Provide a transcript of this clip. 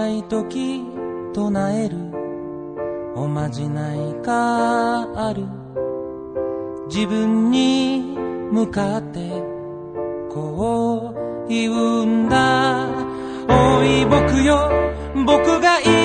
ない時唱えるおまじないがある。自分に向かってこう言うんだ。おい僕よ、僕がい